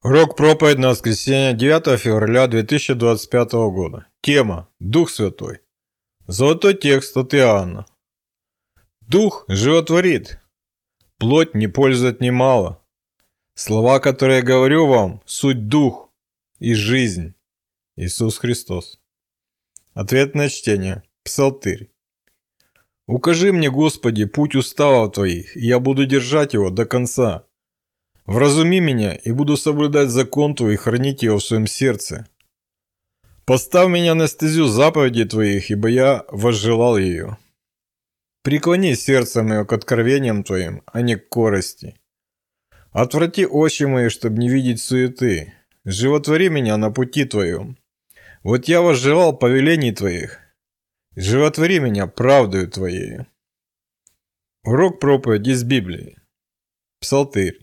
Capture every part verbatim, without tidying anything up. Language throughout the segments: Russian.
Урок проповедь на воскресенье девятого февраля две тысячи двадцать пятого года. Тема «Дух Святой». Золотой текст от Иоанна. Дух животворит, плоть не пользует немало. Слова, которые я говорю вам, суть дух и жизнь. Иисус Христос. Ответное чтение. Псалтырь. «Укажи мне, Господи, путь уставов Твоих, и я буду держать его до конца. Вразуми меня, и буду соблюдать закон Твой и хранить его в своем сердце. Поставь меня на стезю заповедей Твоих, ибо я возжелал ее. Преклони сердце мое к откровениям Твоим, а не к корости. Отврати очи мои, чтобы не видеть суеты. Животвори меня на пути Твоем. Вот я возжелал повелений Твоих. Животвори меня правдою Твоею». Урок проповеди из Библии. Псалтырь.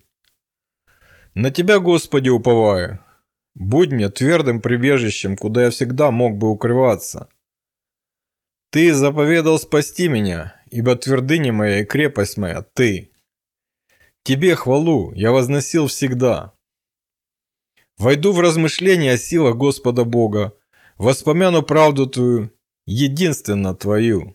На Тебя, Господи, уповаю. Будь мне твердым прибежищем, куда я всегда мог бы укрываться. Ты заповедал спасти меня, ибо твердыня моя и крепость моя – Ты. Тебе хвалу я возносил всегда. Войду в размышления о силах Господа Бога, воспомяну правду Твою, единственно Твою.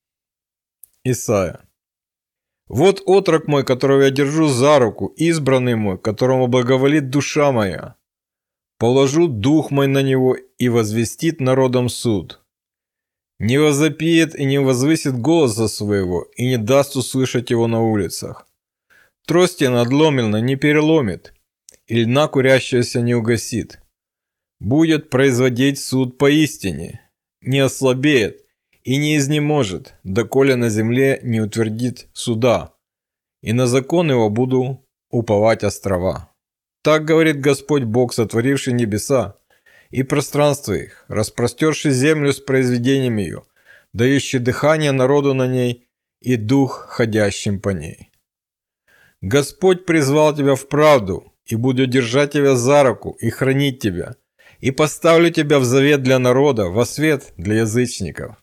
Исайя. Вот отрок мой, которого я держу за руку, избранный мой, которому благоволит душа моя. Положу дух мой на него и возвестит народом суд. Не возопиет и не возвысит голоса своего, и не даст услышать его на улицах. Трости надломлено не переломит, и льна курящаяся не угасит. Будет производить суд поистине, не ослабеет и не изнеможет, доколе на земле не утвердит суда, и на закон его буду уповать острова. Так говорит Господь Бог, сотворивший небеса и пространство их, распростерший землю с произведением ее, дающий дыхание народу на ней и дух, ходящим по ней. Господь призвал тебя в правду, и буду держать тебя за руку и хранить тебя, и поставлю тебя в завет для народа, во свет для язычников».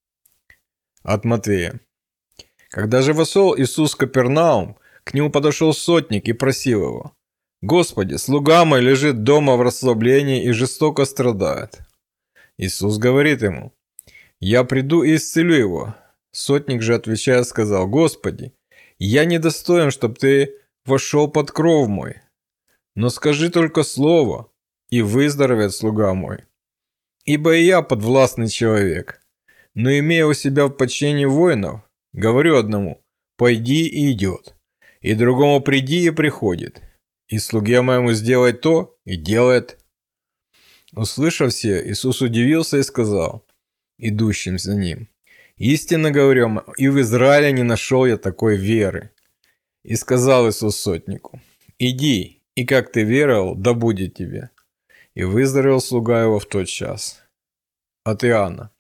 От Матвея. Когда же вошел Иисус в Капернаум, к нему подошел сотник и просил его: «Господи, слуга мой лежит дома в расслаблении и жестоко страдает». Иисус говорит ему: «Я приду и исцелю его». Сотник же, отвечая, сказал: «Господи, я недостоин, чтобы ты вошел под кров мой, но скажи только слово, и выздоровеет слуга мой. Ибо и я подвластный человек, но имея у себя в подчинении воинов, говорю одному: пойди, и идет, и другому: приди, и приходит, и слуге моему: сделай то, и делает». Услышав все, Иисус удивился и сказал идущим за ним: «Истинно говорю вам, и в Израиле не нашел я такой веры». И сказал Иисус сотнику: «Иди, и как ты веровал, да будет тебе». И выздоровел слуга его в тот час. От Иоанна.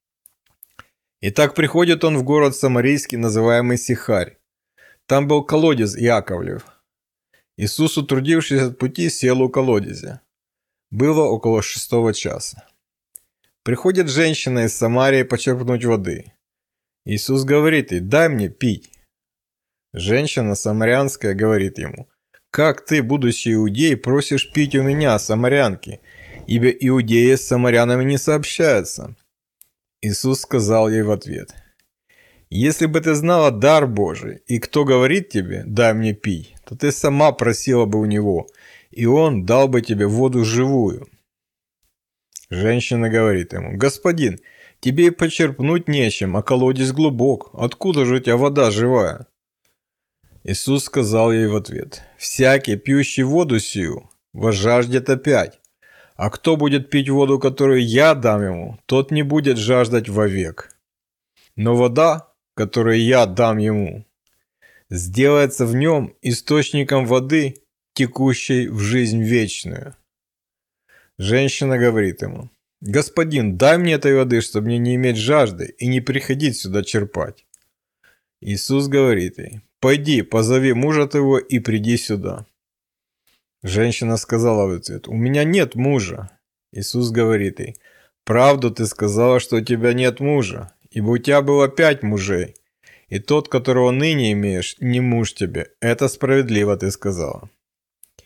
Итак, приходит он в город Самарийский, называемый Сихарь. Там был колодец Иаковлев. Иисус, утрудившись от пути, сел у колодезя. Было около шестого часа. Приходит женщина из Самарии почерпнуть воды. Иисус говорит ей: «Дай мне пить». Женщина самарянская говорит ему: «Как ты, будучи иудей, просишь пить у меня, самарянки, ибо иудеи с самарянами не сообщаются?» Иисус сказал ей в ответ: «Если бы ты знала дар Божий, и кто говорит тебе: дай мне пить, то ты сама просила бы у него, и он дал бы тебе воду живую». Женщина говорит ему: «Господин, тебе и почерпнуть нечем, а колодец глубок. Откуда же у тебя вода живая?» Иисус сказал ей в ответ: «Всякий, пьющий воду сию, возжаждет опять. А кто будет пить воду, которую я дам ему, тот не будет жаждать вовек. Но вода, которую я дам ему, сделается в нем источником воды, текущей в жизнь вечную». Женщина говорит ему: «Господин, дай мне этой воды, чтобы мне не иметь жажды и не приходить сюда черпать». Иисус говорит ей: «Пойди, позови мужа твоего и приди сюда». Женщина сказала в ответ: «У меня нет мужа». Иисус говорит ей: «Правду ты сказала, что у тебя нет мужа, ибо у тебя было пять мужей, и тот, которого ныне имеешь, не муж тебе. Это справедливо ты сказала».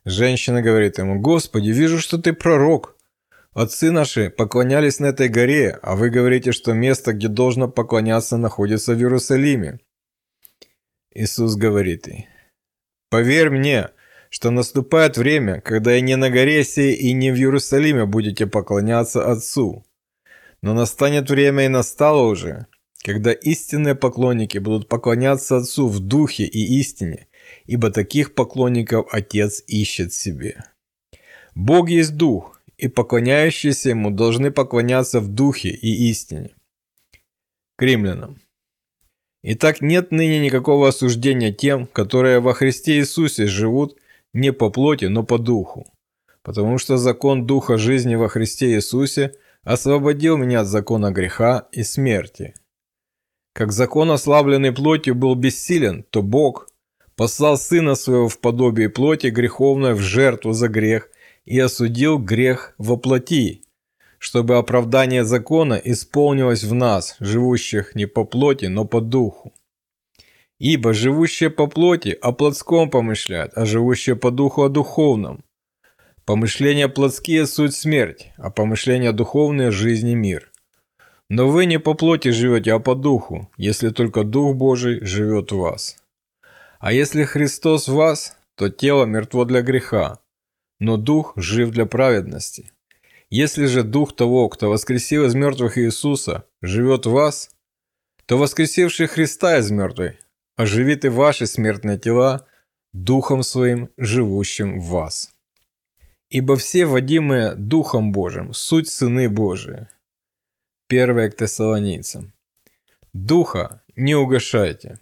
Женщина говорит ему: «Господи, вижу, что ты пророк. Отцы наши поклонялись на этой горе, а вы говорите, что место, где должно поклоняться, находится в Иерусалиме». Иисус говорит ей: «Поверь мне, что наступает время, когда и не на горе сей, и не в Иерусалиме будете поклоняться Отцу. Но настанет время, и настало уже, когда истинные поклонники будут поклоняться Отцу в духе и истине, ибо таких поклонников Отец ищет себе. Бог есть Дух, и поклоняющиеся Ему должны поклоняться в духе и истине». К римлянам. «Итак, нет ныне никакого осуждения тем, которые во Христе Иисусе живут не по плоти, но по духу. Потому что закон Духа жизни во Христе Иисусе освободил меня от закона греха и смерти. Как закон, ослабленный плотью, был бессилен, то Бог послал Сына Своего в подобие плоти греховной в жертву за грех и осудил грех во плоти, чтобы оправдание закона исполнилось в нас, живущих не по плоти, но по духу. Ибо живущие по плоти о плотском помышляют, а живущие по духу о духовном. Помышления плотские – суть смерть, а помышления духовные – жизнь и мир. Но вы не по плоти живете, а по духу, если только Дух Божий живет в вас. А если Христос в вас, то тело мертво для греха, но Дух жив для праведности. Если же Дух того, кто воскресил из мертвых Иисуса, живет в вас, то воскресивший Христа из мертвых оживит и ваши смертные тела Духом Своим, живущим в вас. Ибо все, водимые Духом Божиим, суть сыны Божии». Первое к Тессалоницам. «Духа не угашайте».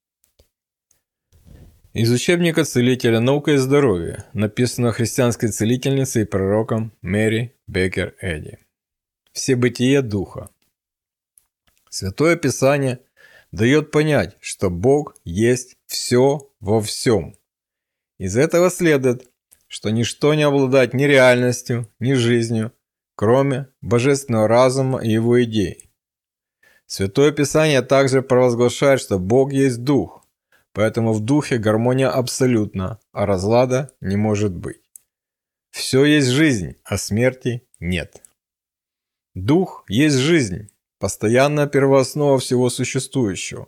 Из учебника целителя «Наука и здоровье», написано христианской целительницей и пророком Мэри Беккер Эдди. Всебытие Духа. Святое Писание дает понять, что Бог есть все во всем. Из этого следует, что ничто не обладает ни реальностью, ни жизнью, кроме божественного разума и его идей. Святое Писание также провозглашает, что Бог есть Дух, поэтому в Духе гармония абсолютна, а разлада не может быть. Все есть жизнь, а смерти нет. Дух есть жизнь, постоянная первооснова всего существующего.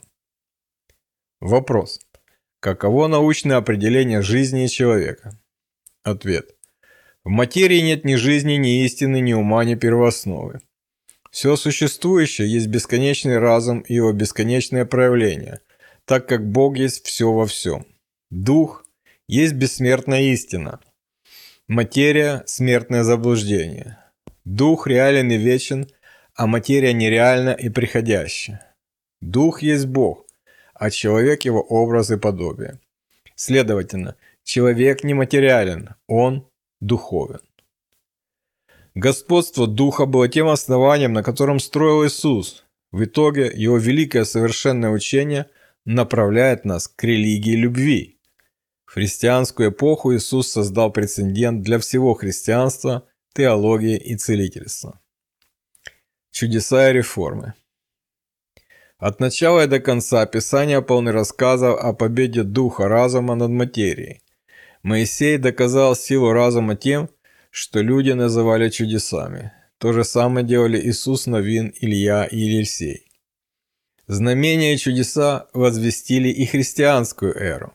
Вопрос. Каково научное определение жизни человека? Ответ. В материи нет ни жизни, ни истины, ни ума, ни первоосновы. Все существующее есть бесконечный разум и его бесконечное проявление, так как Бог есть все во всем. Дух есть бессмертная истина. Материя – смертное заблуждение. Дух реален и вечен, а материя нереальна и приходящая. Дух есть Бог, а человек – его образ и подобие. Следовательно, человек нематериален, он духовен. Господство Духа было тем основанием, на котором строил Иисус. В итоге его великое совершенное учение направляет нас к религии любви. В христианскую эпоху Иисус создал прецедент для всего христианства, теологии и целительства. Чудеса и реформы. От начала и до конца Писания полны рассказов о победе духа разума над материей. Моисей доказал силу разума тем, что люди называли чудесами. То же самое делали Иисус, Навин, Илья и Елисей. Знамения и чудеса возвестили и христианскую эру.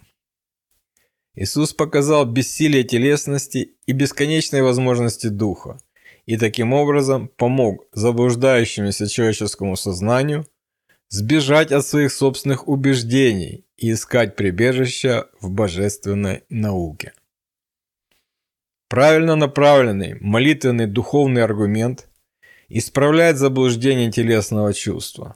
Иисус показал бессилие телесности и бесконечные возможности духа, и таким образом помог заблуждающемуся человеческому сознанию сбежать от своих собственных убеждений и искать прибежища в божественной науке. Правильно направленный молитвенный духовный аргумент исправляет заблуждение телесного чувства.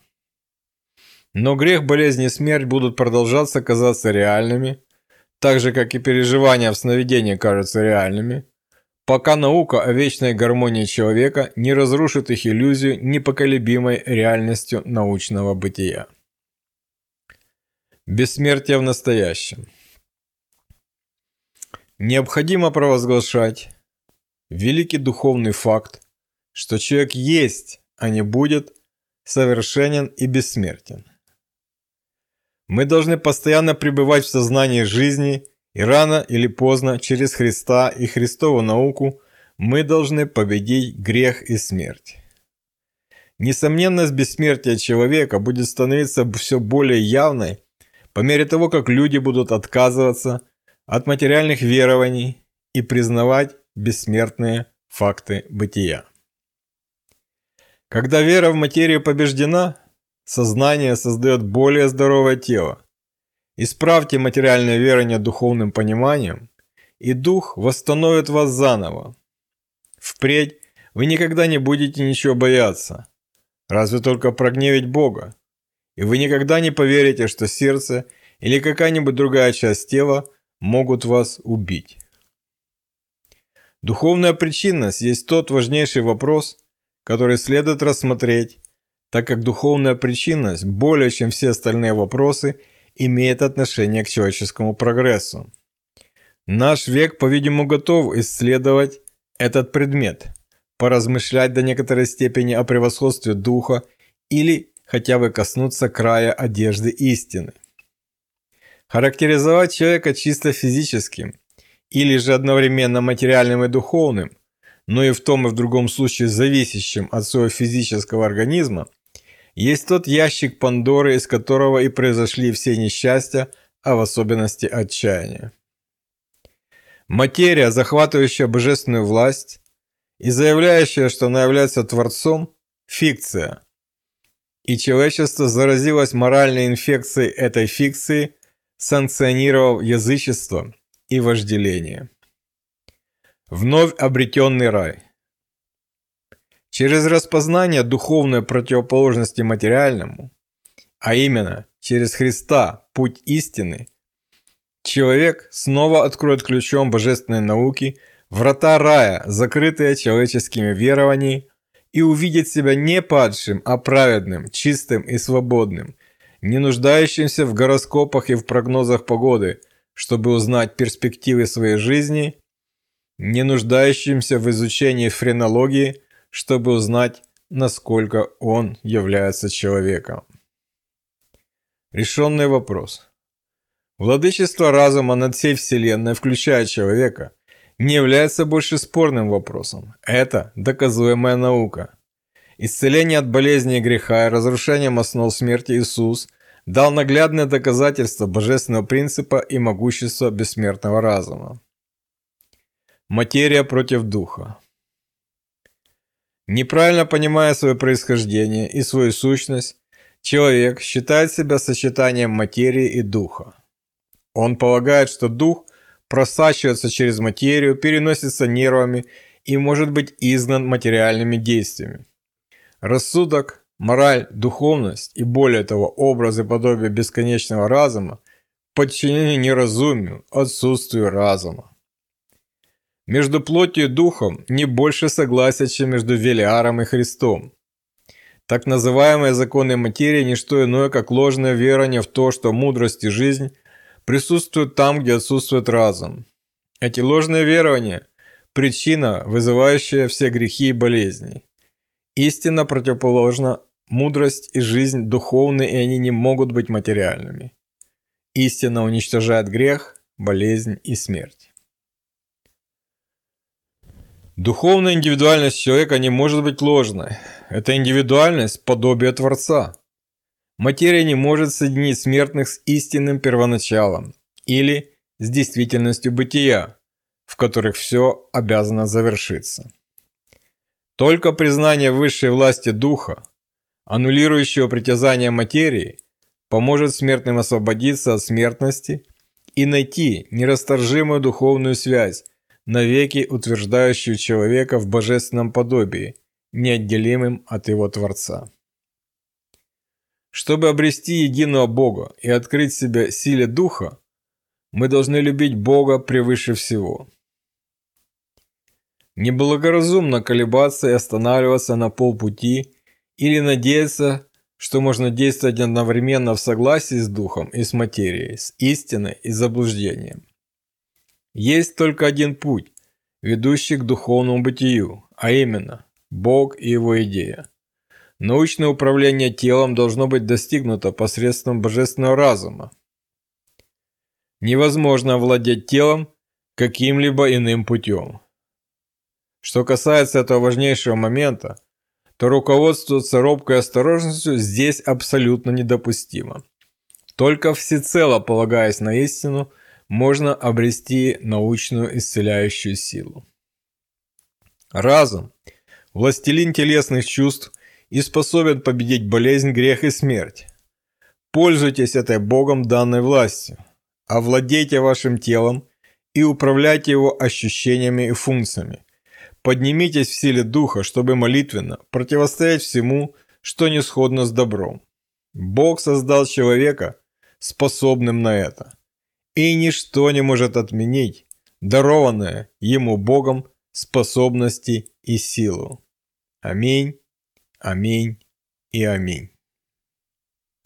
Но грех, болезнь и смерть будут продолжаться казаться реальными, так же, как и переживания в сновидении кажутся реальными, пока наука о вечной гармонии человека не разрушит их иллюзию непоколебимой реальностью научного бытия. Бессмертие в настоящем. Необходимо провозглашать великий духовный факт, что человек есть, а не будет, совершенен и бессмертен. Мы должны постоянно пребывать в сознании жизни И рано или поздно через Христа и Христову науку мы должны победить грех и смерть. Несомненность бессмертия человека будет становиться все более явной по мере того, как люди будут отказываться от материальных верований и признавать бессмертные факты бытия. Когда вера в материю побеждена, сознание создает более здоровое тело. Исправьте материальное верование духовным пониманием, и дух восстановит вас заново. Впредь вы никогда не будете ничего бояться, разве только прогневить Бога, и вы никогда не поверите, что сердце или какая-нибудь другая часть тела могут вас убить. Духовная причинность есть тот важнейший вопрос, который следует рассмотреть, так как духовная причинность, более чем все остальные вопросы, имеет отношение к человеческому прогрессу. Наш век, по-видимому, готов исследовать этот предмет, поразмышлять до некоторой степени о превосходстве духа или хотя бы коснуться края одежды истины. Характеризовать человека чисто физическим или же одновременно материальным и духовным, но и в том и в другом случае зависящим от своего физического организма, есть тот ящик Пандоры, из которого и произошли все несчастья, а в особенности отчаяние. Материя, захватывающая божественную власть и заявляющая, что она является Творцом – фикция. И человечество заразилось моральной инфекцией этой фикции, санкционировав язычество и вожделение. Вновь обретенный рай. Через распознание духовной противоположности материальному, а именно через Христа, путь истины, человек снова откроет ключом божественной науки врата рая, закрытые человеческими верованиями, и увидит себя не падшим, а праведным, чистым и свободным, не нуждающимся в гороскопах и в прогнозах погоды, чтобы узнать перспективы своей жизни, не нуждающимся в изучении френологии, чтобы узнать, насколько он является человеком. Решенный вопрос. Владычество разума над всей Вселенной, включая человека, не является больше спорным вопросом. Это доказуемая наука. Исцеление от болезни и греха и разрушением основ смерти Иисус дал наглядное доказательство божественного принципа и могущества бессмертного разума. Материя против духа. Неправильно понимая свое происхождение и свою сущность, человек считает себя сочетанием материи и духа. Он полагает, что дух просачивается через материю, переносится нервами и может быть изгнан материальными действиями. Рассудок, мораль, духовность и, более того, образы подобия бесконечного разума подчинены неразумию, отсутствию разума. Между плотью и духом не больше согласия, чем между Велиаром и Христом. Так называемые законы материи – не что иное, как ложное верование в то, что мудрость и жизнь присутствуют там, где отсутствует разум. Эти ложные верования – причина, вызывающая все грехи и болезни. Истинно противоположна мудрость и жизнь духовны, и они не могут быть материальными. Истина уничтожает грех, болезнь и смерть. Духовная индивидуальность человека не может быть ложной. Это индивидуальность – подобие Творца. Материя не может соединить смертных с истинным первоначалом или с действительностью бытия, в которых все обязано завершиться. Только признание высшей власти Духа, аннулирующего притязания материи, поможет смертным освободиться от смертности и найти нерасторжимую духовную связь, навеки утверждающую человека в божественном подобии, неотделимым от его Творца. Чтобы обрести единого Бога и открыть себя силе Духа, мы должны любить Бога превыше всего. Неблагоразумно колебаться и останавливаться на полпути или надеяться, что можно действовать одновременно в согласии с Духом и с материей, с истиной и заблуждением. Есть только один путь, ведущий к духовному бытию, а именно Бог и Его идея. Научное управление телом должно быть достигнуто посредством божественного разума. невозможно овладеть телом каким-либо иным путем. Что касается этого важнейшего момента, то руководствоваться робкой осторожностью здесь абсолютно недопустимо. Только всецело полагаясь на истину, можно обрести научную исцеляющую силу. Разум – властелин телесных чувств и способен победить болезнь, грех и смерть. Пользуйтесь этой Богом данной властью, овладейте вашим телом и управляйте его ощущениями и функциями. Поднимитесь в силе духа, чтобы молитвенно противостоять всему, что не сходно с добром. Бог создал человека способным на это, и ничто не может отменить дарованное ему Богом способности и силу. Аминь, аминь и аминь.